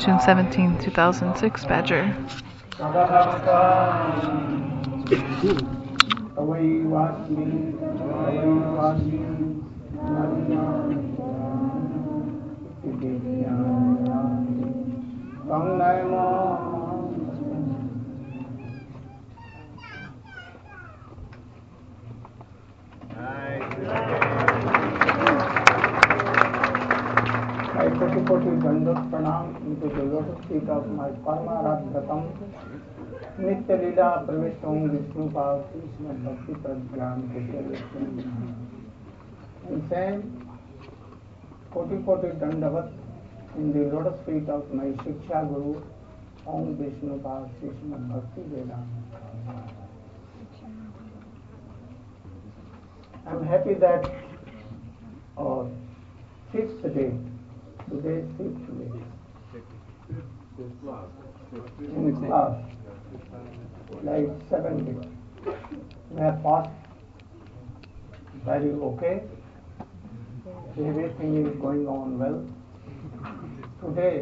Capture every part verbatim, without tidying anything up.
June seventeenth, two thousand six, Badger. I koti koti dandot pranam into the lotus feet of my Paramaradhatam Nitya Lila Pravishtam Vishnu Pav Krishna Bhakti Prajnan and same koti koti dandavat in the lotus feet of my Shiksha Guru Om Vishnu Pav Krishna Bhakti Vedanta. I am happy that our fifth day, today is fifth day, in class, like seven days, we have passed very okay, everything is going on well. Today,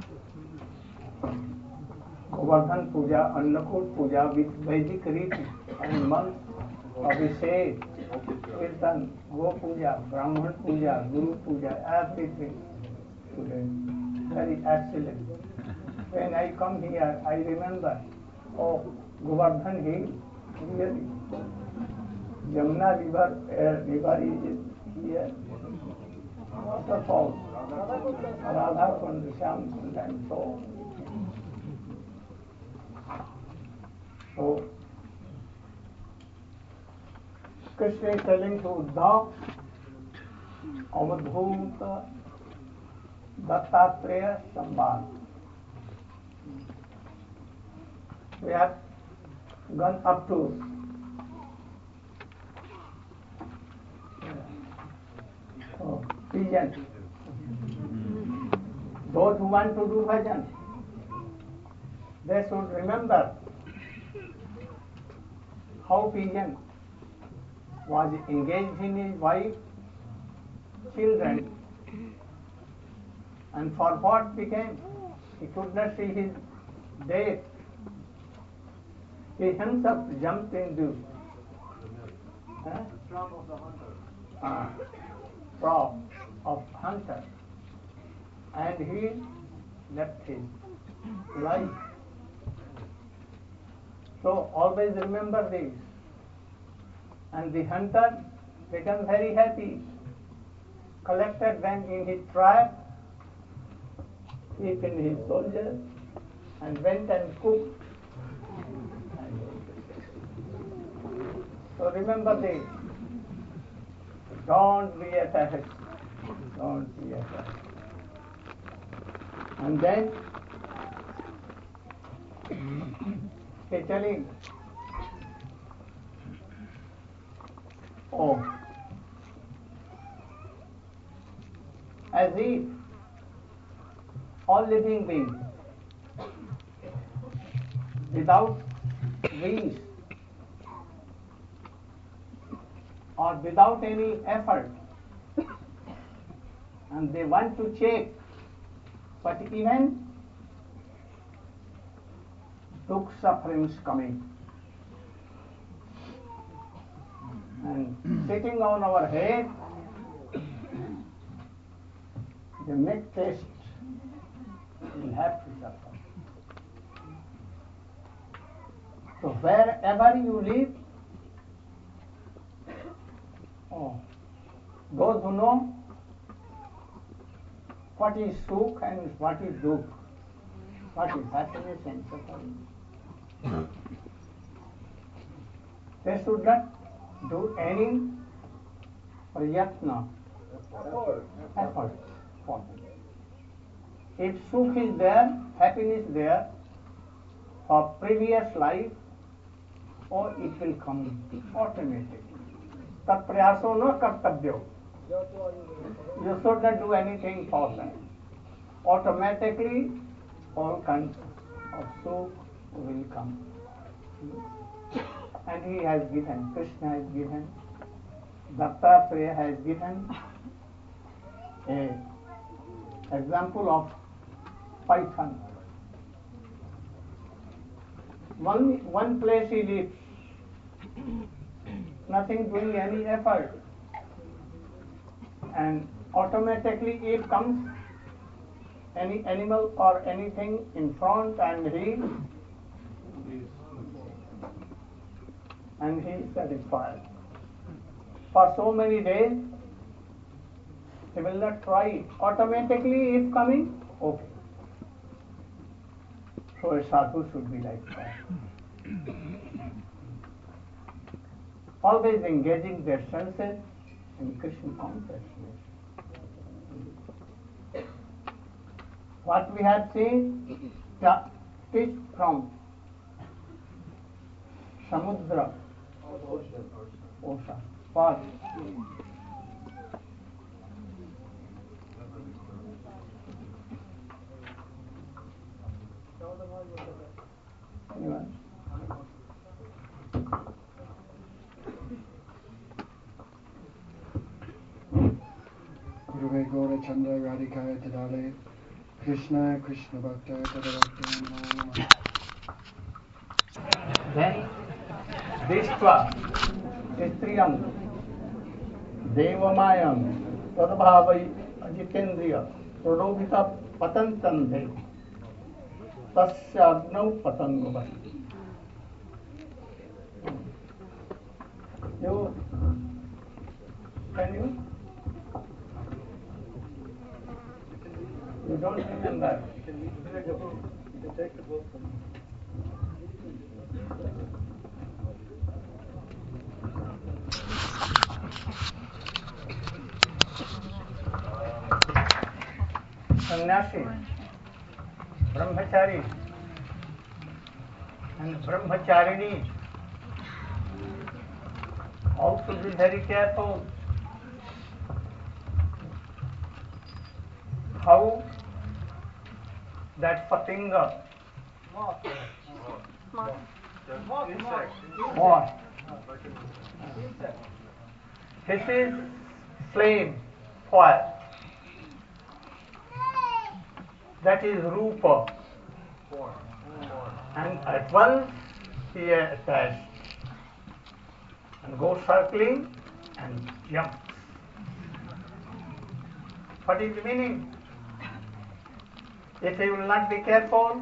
Govardhan Puja, Annakut Puja with Vedic riti and month Abhishek, Kirtan, Go Puja, Brahman Puja, Guru Puja, everything today. Very excellent. When I come here, I remember, oh, Govardhan Hill, really. Yamuna river, uh, river is here. Waterfall, Radha Kund, Shyam Kund, and so on. So, Krishna is telling to Uddhav, Avadhuta Dattatreya Sambhal. We have gone up to oh, pigeon. Those who want to do bhajan, they should remember how pigeon was engaged in his wife, children, and for what became, he could not see his death. He himself jumped into the uh, trap of the hunter, uh, trap of hunter, and he left his life. So always remember this. And the hunter became very happy, collected them in his tribe, in his soldiers, and went and cooked. So remember this. Don't be attached. Don't be attached. And then he telling, oh, as if all living beings without wings or without any effort, and they want to check, but even took sufferings coming and sitting on our head, the neck test will have to suffer. So wherever you live, oh, those who know what is sukh and what is dukh, what is happiness and suffering, they should not do any prayatna, effort. If sukh is there, happiness there, for previous life, or it will come automatically. Tat prayaso no kartabhyo. You should not do anything for that. Automatically, all kinds of sukh will come. And he has given, Krishna has given, Dattatreya has given a example of python. One, one place he lives, nothing doing any effort, and automatically it comes any animal or anything in front, and he and he is satisfied. For so many days, he will not try it. Automatically if coming, okay. So a sadhu should be like that. Always engaging their senses in Krishna consciousness. What we have seen, fish from Samudra, ocean, fall. Anyone? Guruve Gora Chanda Radhikaya Tadale Krishna Krishna Bhakta Tadavakta. Then Drishtva Istriyam Devamayam Tadbhavai Ajitendriya Pradobhita Patantandhe Tasya Agnau Patangavas. You can you? You don't remember. You can take the book from Sannyasi, Brahmachari, and Brahmacharini all should be very careful how that patinga, moth, this is flame, fire. That is Rupa. And at once he attached and goes circling and jumps. What is the meaning? If he will not be careful,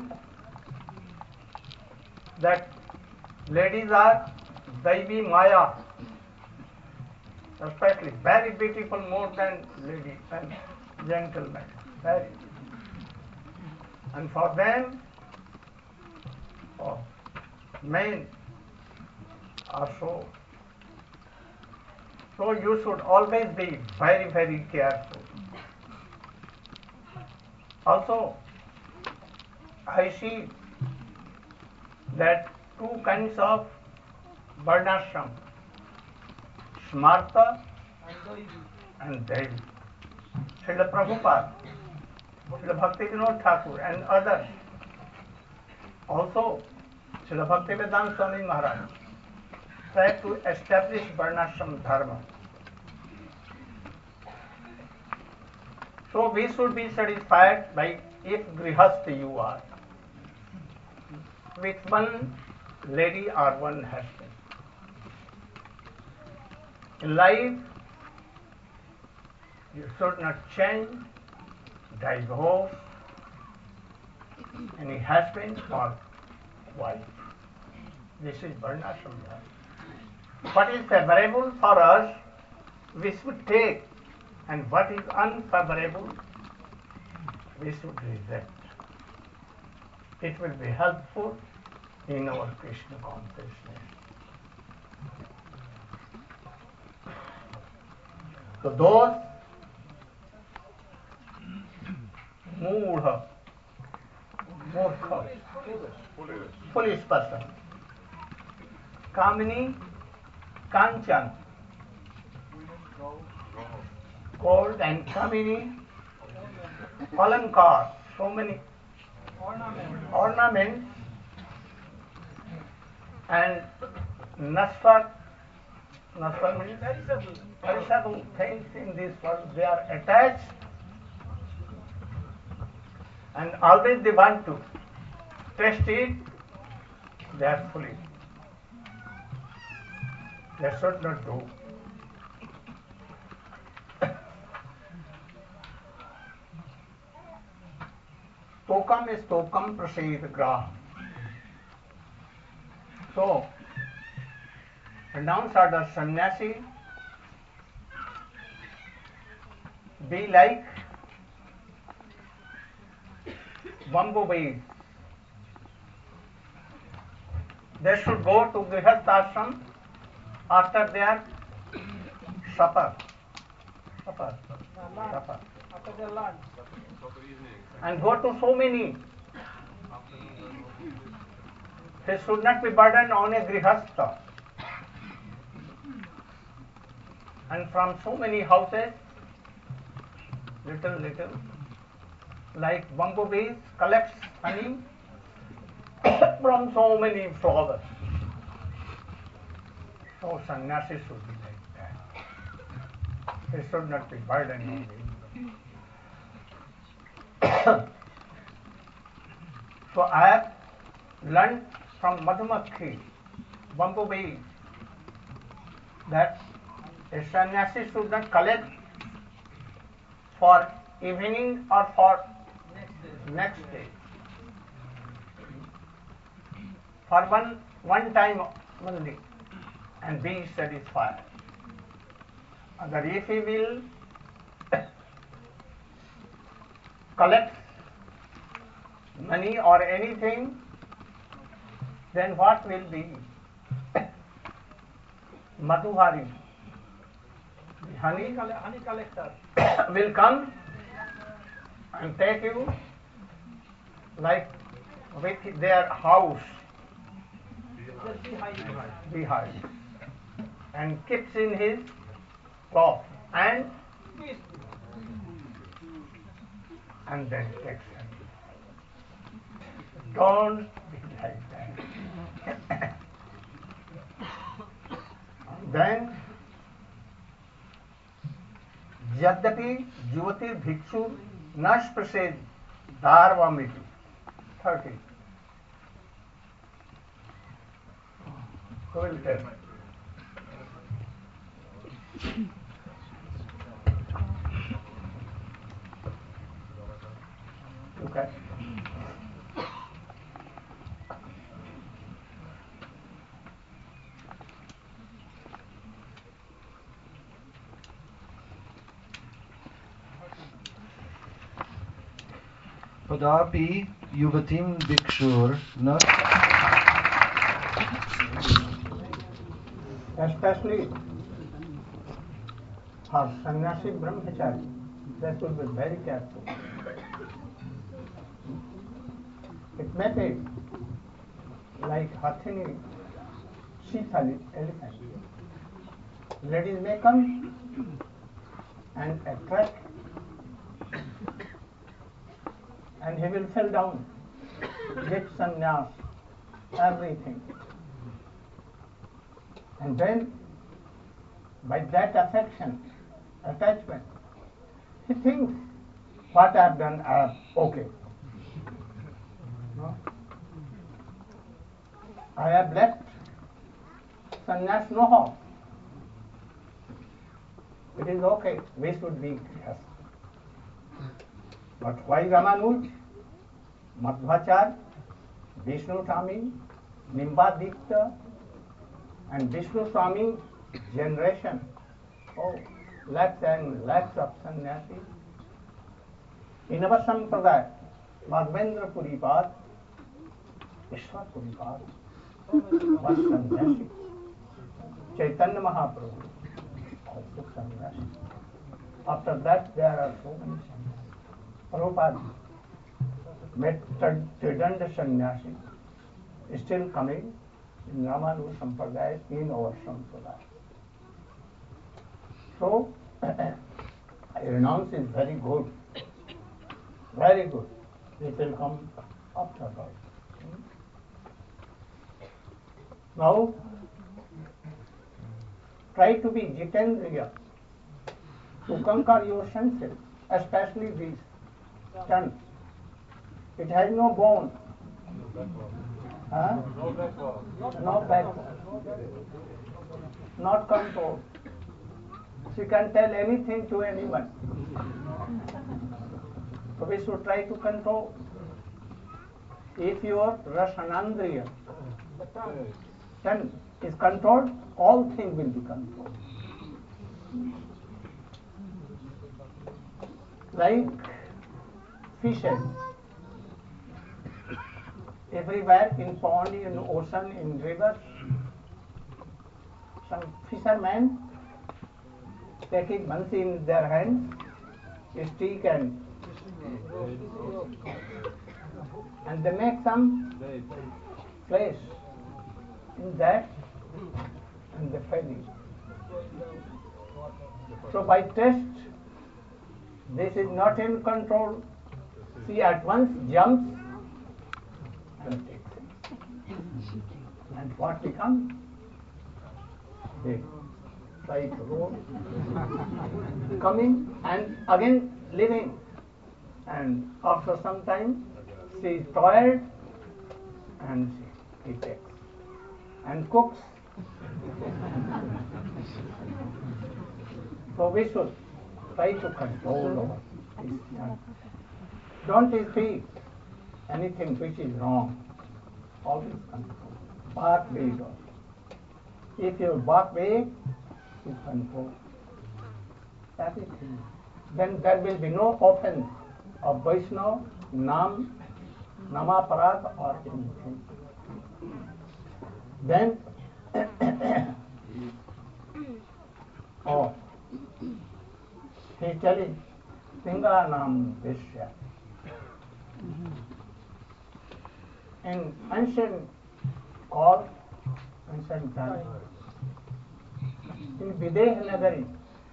that ladies are Daivi Maya, especially very beautiful more than ladies and gentlemen. Very. And for them, oh, men are so. So you should always be very, very careful. Also, I see that two kinds of varnashram, Smarta and Devi. Srila Prabhupada, Srila Bhaktivinoda Thakur and others. Also, Srila Bhaktivedanta Swami Maharaj tried to establish varnashram dharma. So we should be satisfied by if grihastha you are, with one lady or one husband. In life, you should not change, divorce any husband or wife. This is varnashram dharma. What is favorable for us, we should take, and what is unfavorable, we should reject. It will be helpful in our Krishna consciousness. So those moodha, murkha, foolish person, kamini, kanchan, gold and kamini, alankar, so many ornaments, and nasfar, nasfar means perishable things in this world, they are attached and always they want to test it, they are foolish. They should not do. Tokam is tokam prasid grah. So, renounce order sannyasi, be like bumblebees. They should go to Grihastha after their supper. Supper. Supper. After their lunch. And go to so many. They should not be burdened on a Grihastha. And from so many houses, little, little, like bumblebees collects honey from so many flowers. So sannyasi should be like that. They should not be burdened on me. So I have learned from Madhumakhi, bumblebee, that a sannyasi should not collect for evening or for next day. For one, one time only, and be satisfied. Agar if he will collect money or anything, then what will be? Madhuhari, the honey, Honey collector. will come and take you like with their house Just behind. behind and keeps in his cloth and and then takes him. Don't be like that. Then यद्यपि युवती भिक्षु न स्पृशेद दारवामिति. Thirty. Who will tell? Okay. Tadapi yuvatim bhikshur na. Especially for sannyasi brahmachari, they should be very careful. It may be like Hathini, Shithali, elephant. Ladies may come and attract, and he will fall down, get sannyas, everything. And then, by that affection, attachment, he thinks, what I have done, I have okay. No? I have left sannyas no harm. It is okay, we should be yes. But why Ramanuj, Madhvacharya, Vishnu Swami, Nimbadikta, and Vishnu Swami generation, oh, lakhs and lakhs of sannyasis. In our sampradaya, Madhvendra Puripad, Ishwar Puripad, was sannyasi. Chaitanya Mahaprabhu, also sannyasi. After that, there are so many sannyasis. Prabhupada met Tridanda sannyasi, still coming in Ramanuja Sampradaya, in our Sampradaya. So, renounce is very good, very good. It will come after all. Now, try to be Jitendriya, to conquer your senses, especially these ten. It has no bone. Huh? No backbone. Not control. She can tell anything to anyone. So we should try to control. If your Rasanandriya then is controlled, all things will be controlled. Like fishes. Everywhere in pond, in ocean, in rivers, some fishermen taking bansi in their hands, a stick and and they make some place in that and they fed it. So by test, this is not in control. She at once jumps and takes it. And what becomes? They try to roll, coming and again leaving. And after some time, she is tired and she, he takes and cooks. So we should try to control our tongue. Don't speak anything which is wrong. Always control. Bark big also. If you bark big, you control. That is it. Then there will be no offense of Vaishnava, Nam, Namaparad or anything. Then, oh, he is telling, Singa Nam Vishya. In ancient call, ancient time, in Videha Nagari,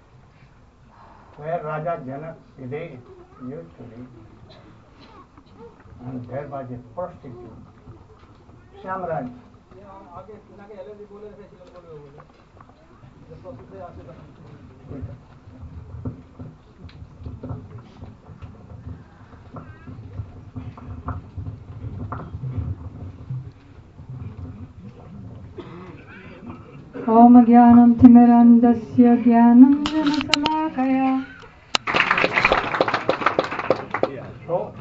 where Raja Janak Videha used to live, and there was a prostitute, Shamraj. Om Jnanam Timirandasya Jnanam Janasamakaya. So,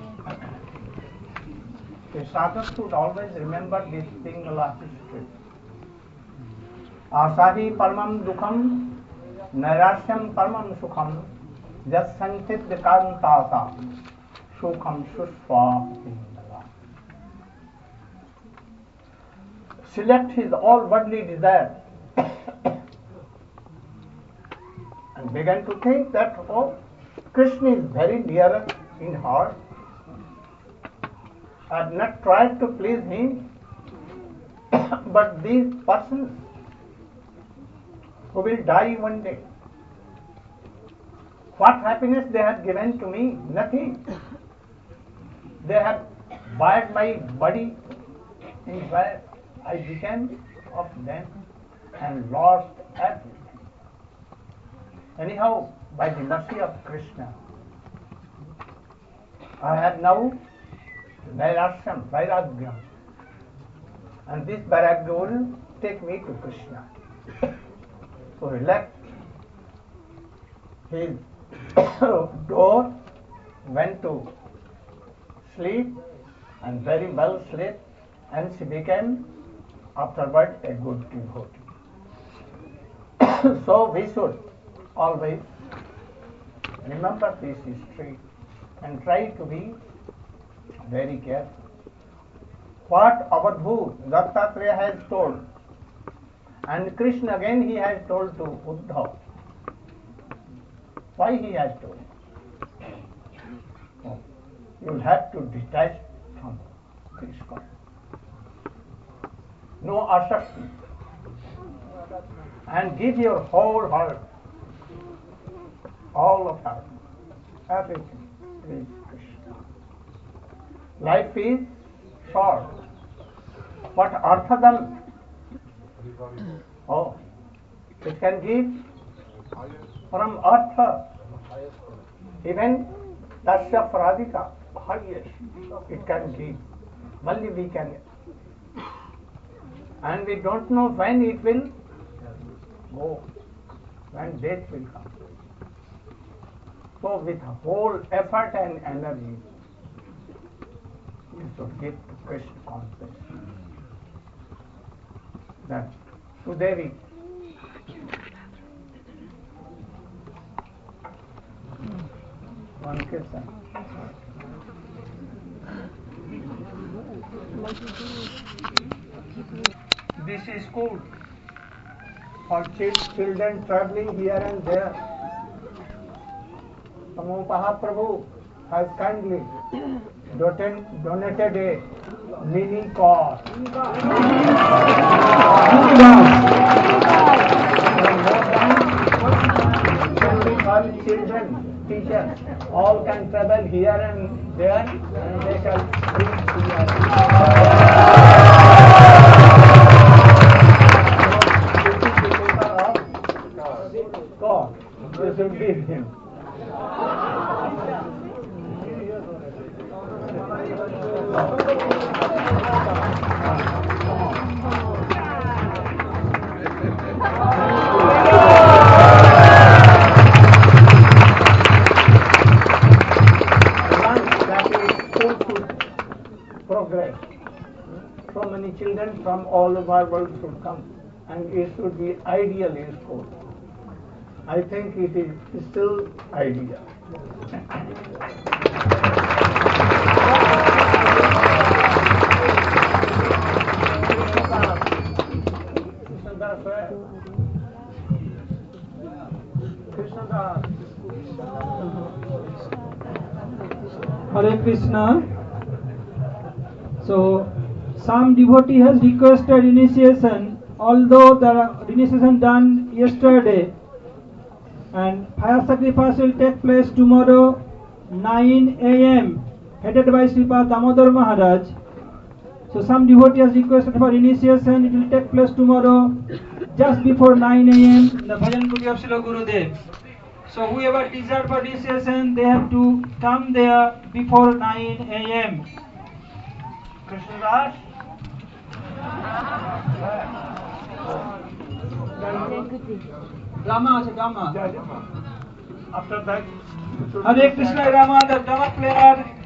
the sadhak should always remember this Singala history. Asahi paramam dukham, nairasyam paramam sukham, jas sanchit vikantasa, sukham susva Singala. Select his all worldly desires and began to think that, oh, Krishna is very near in heart. I have not tried to please him, but these persons who will die one day, what happiness they have given to me? Nothing. They have bought my body in where I became of them and lost everything. Anyhow, by the mercy of Krishna, I have now Vairasham, Vairagyam, and this Vairagya will take me to Krishna. So he left his door, went to sleep, and very well slept, and she became afterward a good devotee. So we should always remember this history and try to be very careful. What Avadhut Dattatreya has told, and Krishna again he has told to Uddhava. Why he has told? Oh, you will have to detach from Krishna. No asakti. And give your whole heart, all of heart, everything is Krishna. Life is short. What arthadam? Oh, it can give from artha, even dasya pradika, highest. it can give. Only we can. And we don't know when it will go, when death will come. So with whole effort and energy, we should get to Krishna consciousness. That Sudevi, one question. This is school for children traveling here and there. Samopaha Prabhu has kindly donated a mini car. twenty-five children, teachers, all can travel here and there, and they shall reach here. God, you should give him. Progress. So many children from all over the world should come, and it should be ideal in school. I think it is still ideal. Hare Krishna. So, some devotee has requested initiation, although the initiation done yesterday, and fire sacrifice will take place tomorrow nine a m headed by Sripad Damodar Maharaj. So some devotee has requested for initiation. It will take place tomorrow just before nine a m in the Bhajan Kuti of Srila Gurudev. So whoever desires for initiation, they have to come there before nine a m Krishnadas? Drama আছে drama. After that, Hare Krishna drama, the drama player